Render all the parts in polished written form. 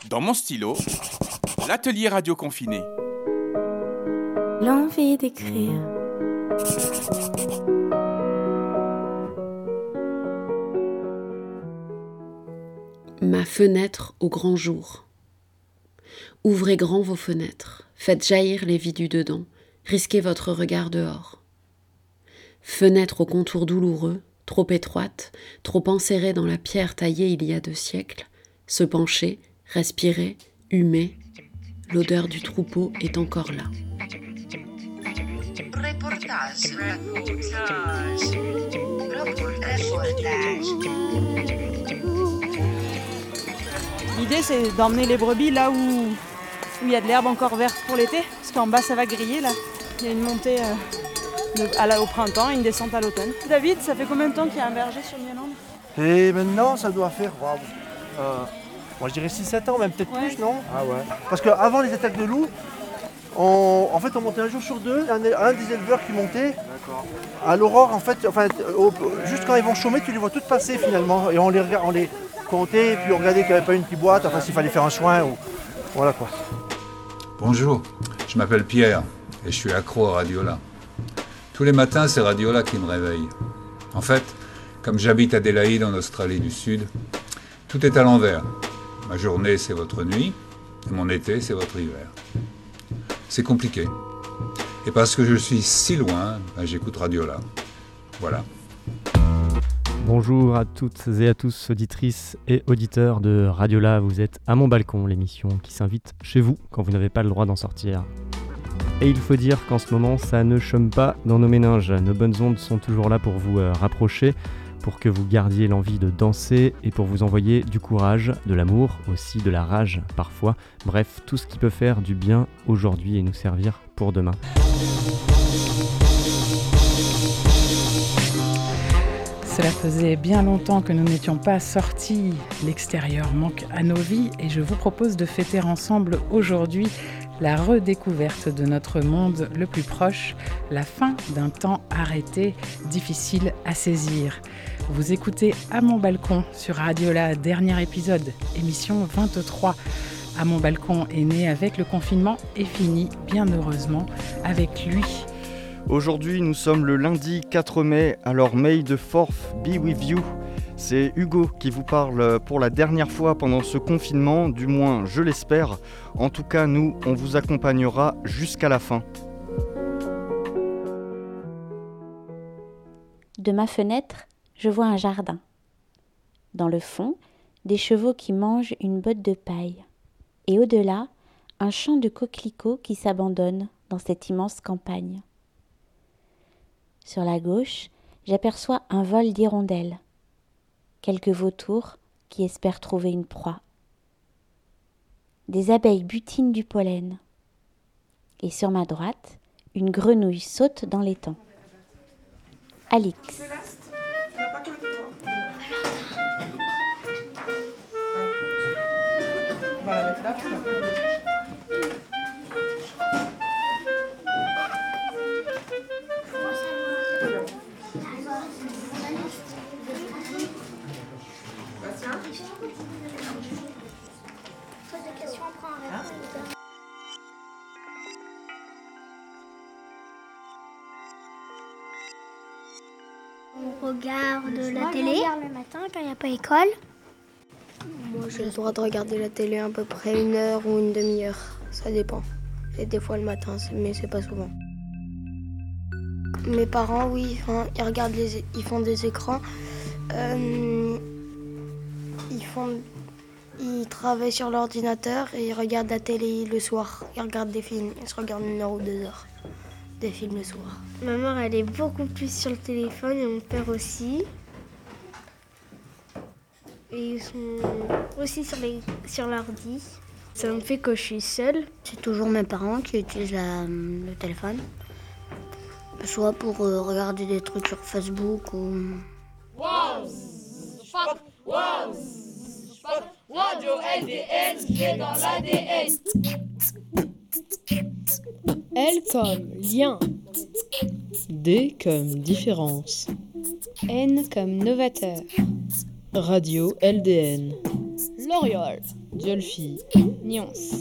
Dans mon stylo, l'atelier radio confiné. L'envie d'écrire. Ma fenêtre au grand jour. Ouvrez grand vos fenêtres, faites jaillir les vies du dedans, risquez votre regard dehors. Fenêtre au contour douloureux, trop étroite, trop enserrée dans la pierre taillée il y a 2 siècles, se pencher, respirer, humer, l'odeur du troupeau est encore là. L'idée, c'est d'emmener les brebis là où il y a de l'herbe encore verte pour l'été, parce qu'en bas, ça va griller, là. Il y a une montée au printemps et une descente à l'automne. David, ça fait combien de temps qu'il y a un berger sur Miellande ? Et maintenant, ça doit faire, moi je dirais 6-7 ans, même peut-être plus, non ? Ah ouais. Parce qu'avant les attaques de loups, on montait un jour sur 2, un des éleveurs qui montait. D'accord. À l'aurore, juste quand ils vont chômer, tu les vois toutes passer finalement. Et on les comptait, et puis on regardait qu'il n'y avait pas une qui boite, s'il fallait faire un soin, ou voilà quoi. Bonjour, je m'appelle Pierre et je suis accro à Radiola. Tous les matins, c'est Radiola qui me réveille. En fait, comme j'habite Adélaïde en Australie du Sud, tout est à l'envers. Ma journée, c'est votre nuit, et mon été, c'est votre hiver. C'est compliqué. Et parce que je suis si loin, j'écoute Radiola. Voilà. Bonjour à toutes et à tous, auditrices et auditeurs de Radiola. Vous êtes à mon balcon, l'émission qui s'invite chez vous quand vous n'avez pas le droit d'en sortir. Et il faut dire qu'en ce moment, ça ne chôme pas dans nos méninges. Nos bonnes ondes sont toujours là pour vous rapprocher, pour que vous gardiez l'envie de danser et pour vous envoyer du courage, de l'amour, aussi de la rage parfois. Bref, tout ce qui peut faire du bien aujourd'hui et nous servir pour demain. Cela faisait bien longtemps que nous n'étions pas sortis. L'extérieur manque à nos vies et je vous propose de fêter ensemble aujourd'hui la redécouverte de notre monde le plus proche, la fin d'un temps arrêté, difficile à saisir. Vous écoutez À mon balcon sur Radiola, dernier épisode, émission 23. À mon balcon est né avec le confinement et fini, bien heureusement, avec lui. Aujourd'hui, nous sommes le lundi 4 mai, alors May the 4th be with you. C'est Hugo qui vous parle pour la dernière fois pendant ce confinement, du moins je l'espère. En tout cas, nous, on vous accompagnera jusqu'à la fin. De ma fenêtre, je vois un jardin. Dans le fond, des chevaux qui mangent une botte de paille. Et au-delà, un champ de coquelicots qui s'abandonne dans cette immense campagne. Sur la gauche, j'aperçois un vol d'hirondelles. Quelques vautours qui espèrent trouver une proie. Des abeilles butinent du pollen. Et sur ma droite, une grenouille saute dans l'étang. Alix. On regarde la télé. On regarde le matin quand il n'y a pas école. Moi, j'ai le droit de regarder la télé à peu près 1 heure ou une demi-heure. Ça dépend. Et des fois le matin, mais c'est pas souvent. Mes parents, oui, ils font des écrans. Ils travaillent sur l'ordinateur et ils regardent la télé le soir. Ils regardent des films. Ils se regardent 1 heure ou 2 heures des films le soir. Ma mère, elle est beaucoup plus sur le téléphone et mon père aussi. Et ils sont aussi sur l'ordi. Ça me fait que je suis seule. C'est toujours mes parents qui utilisent le téléphone. Soit pour regarder des trucs sur Facebook ou... Radio LDN, c'est dans l'ADN. L comme lien. D comme différence. N comme novateur. Radio LDN. L'Oriole. Diolfi, Nyons.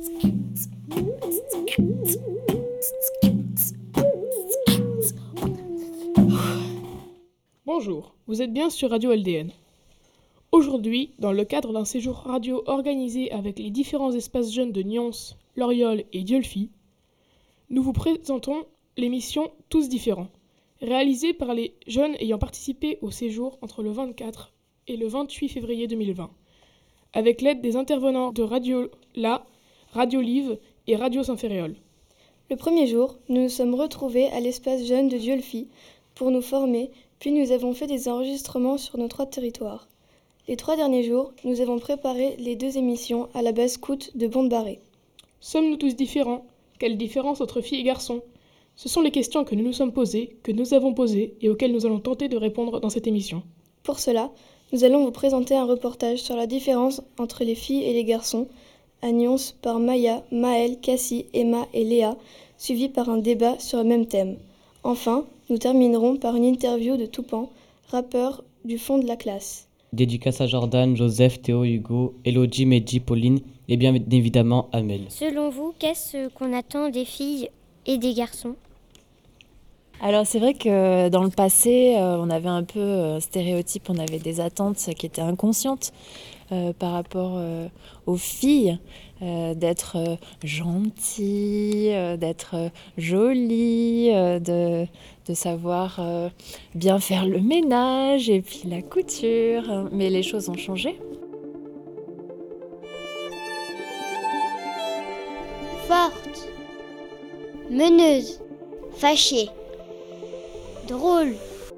Bonjour, vous êtes bien sur Radio LDN. Aujourd'hui, dans le cadre d'un séjour radio organisé avec les différents espaces jeunes de Nyons, Loriol et Diolfi, nous vous présentons l'émission Tous différents, réalisée par les jeunes ayant participé au séjour entre le 24 et le 28 février 2020, avec l'aide des intervenants de Radio La, Radio Live et Radio Saint-Ferréol. Le premier jour, nous nous sommes retrouvés à l'espace jeune de Diolfi pour nous former, puis nous avons fait des enregistrements sur nos 3 territoires. Les 3 derniers jours, nous avons préparé les 2 émissions à la base scout de Bonde-Barrée. Sommes-nous tous différents ? Quelle différence entre filles et garçons ? Ce sont les questions que nous nous sommes posées, que nous avons posées et auxquelles nous allons tenter de répondre dans cette émission. Pour cela, nous allons vous présenter un reportage sur la différence entre les filles et les garçons, à Nyons par Maya, Maëlle, Cassie, Emma et Léa, suivi par un débat sur le même thème. Enfin, nous terminerons par une interview de Toupan, rappeur du fond de la classe. Dédicace à Jordan, Joseph, Théo, Hugo, Elodie, Mehdi, Pauline et bien évidemment Amel. Selon vous, qu'est-ce qu'on attend des filles et des garçons ? Alors c'est vrai que dans le passé, on avait un peu stéréotype, on avait des attentes qui étaient inconscientes par rapport aux filles, d'être gentilles, d'être jolies, de savoir bien faire le ménage et puis la couture. Mais les choses ont changé. Forte, meneuse, fâchée, drôle.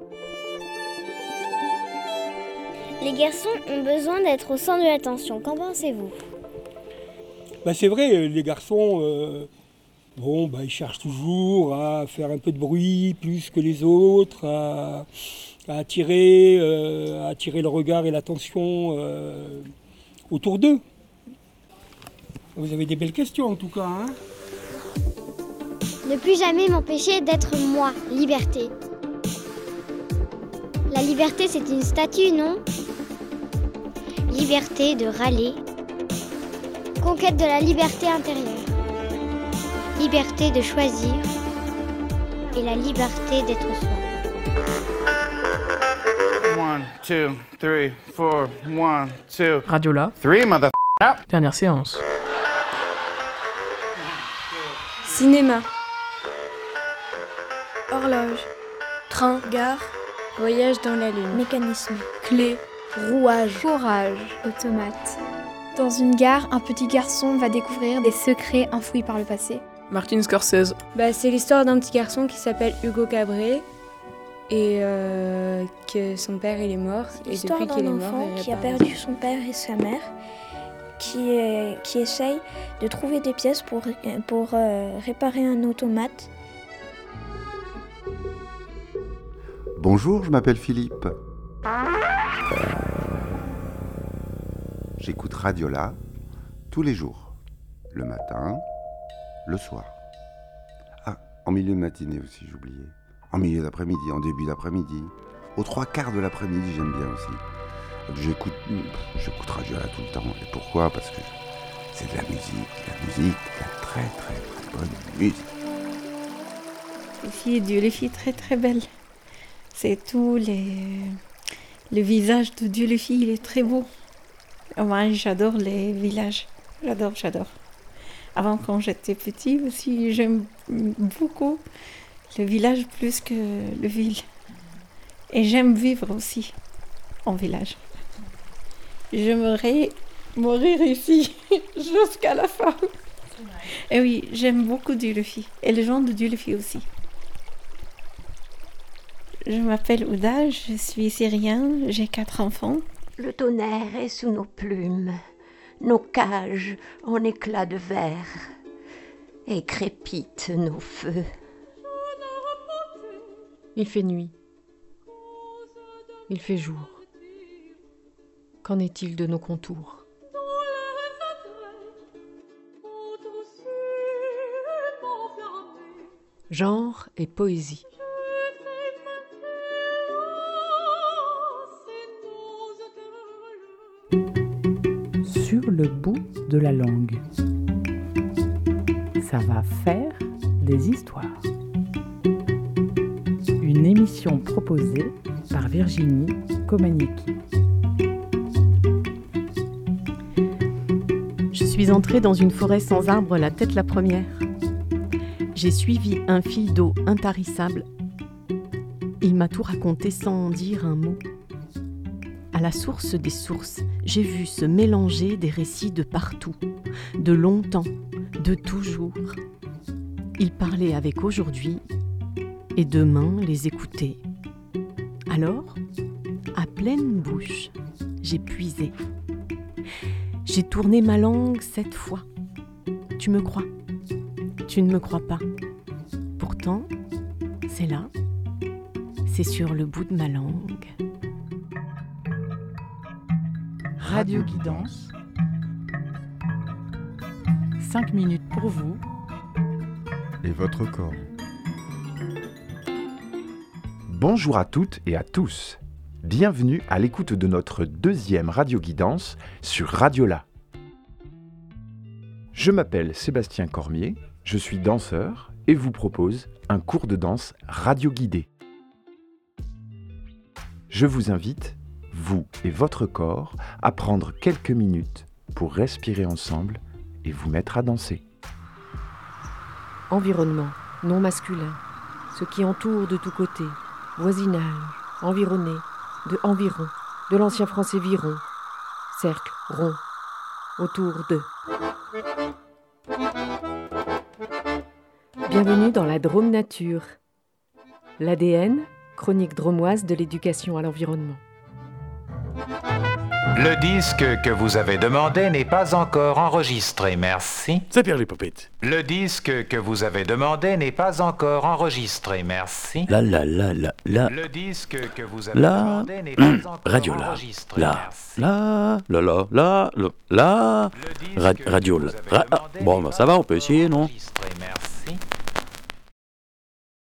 Les garçons ont besoin d'être au centre de l'attention. Qu'en pensez-vous ? C'est vrai, les garçons, ils cherchent toujours à faire un peu de bruit plus que les autres, à attirer le regard et l'attention autour d'eux. Vous avez des belles questions en tout cas, hein ? Ne plus jamais m'empêcher d'être moi, liberté. La liberté, c'est une statue, non ? Liberté de râler. Conquête de la liberté intérieure. Liberté de choisir. Et la liberté d'être soi. 1, 2, 3, 4, 1, 2. Radio La. 3, mother. Dernière séance. Cinéma. Horloge. Train. Gare. Voyage dans la lune. Mécanisme. Clé. Rouage. Fourrage. Automate. Dans une gare, un petit garçon va découvrir des secrets enfouis par le passé. Martin Scorsese. C'est l'histoire d'un petit garçon qui s'appelle Hugo Cabret et que son père il est mort. Et depuis qu'il est mort, enfant qui a perdu son père et sa mère, qui essaye de trouver des pièces pour réparer un automate. Bonjour, je m'appelle Philippe. J'écoute Radio La tous les jours, le matin, le soir. Ah, en milieu de matinée aussi, j'oubliais. En milieu d'après-midi, en début d'après-midi. Aux 3/4 de l'après-midi, j'aime bien aussi. J'écoute Radio La tout le temps. Et pourquoi ? Parce que c'est de la musique, de la très très très bonne musique. Les filles très très belles. C'est tout le visage de Dieu, les filles, il est très beau. Moi, j'adore les villages. J'adore. Avant, quand j'étais petite aussi, j'aime beaucoup le village plus que le ville. Et j'aime vivre aussi en village. J'aimerais mourir ici jusqu'à la fin. Et oui, j'aime beaucoup Dieu-le-Fille. Et les gens de Dieu-le-Fille aussi. Je m'appelle Ouda, je suis syrienne, j'ai 4 enfants. Le tonnerre est sous nos plumes, nos cages en éclats de verre, et crépitent nos feux. Il fait nuit. Il fait jour. Qu'en est-il de nos contours ? Genre et poésie. Sur le le bout de la langue. Ça va faire des histoires. Une émission proposée par Virginie Komaniecki. Je suis entrée dans une forêt sans arbres la tête la première. J'ai suivi un fil d'eau intarissable. Il m'a tout raconté sans dire un mot. À la source des sources, j'ai vu se mélanger des récits de partout, de longtemps, de toujours. Il parlait avec aujourd'hui et demain les écouter. Alors, à pleine bouche, j'ai puisé. J'ai tourné ma langue 7 fois. Tu me crois ? Tu ne me crois pas. Pourtant, c'est là. C'est sur le bout de ma langue. Radio Guidance. 5 minutes pour vous. Et votre corps. Bonjour à toutes et à tous. Bienvenue à l'écoute de notre 2e Radio Guidance sur Radiola. Je m'appelle Sébastien Cormier, je suis danseur et vous propose un cours de danse radio-guidé. Je vous invite, vous et votre corps, à prendre quelques minutes pour respirer ensemble et vous mettre à danser. Environnement, non masculin. Ce qui entoure de tous côtés. Voisinage, environné, de environ, de l'ancien français viron. Cercle, rond, autour de. Bienvenue dans la Drôme Nature. L'ADN, chronique dromoise de l'éducation à l'environnement. Le disque que vous avez demandé n'est pas encore enregistré, merci. C'est Pierre les Popettes. Le disque que vous avez demandé n'est pas encore enregistré, merci. La. Le disque que vous avez demandé n'est pas encore Radiola. enregistré, merci. Radio. Bon, ben ça va, on peut essayer, non ?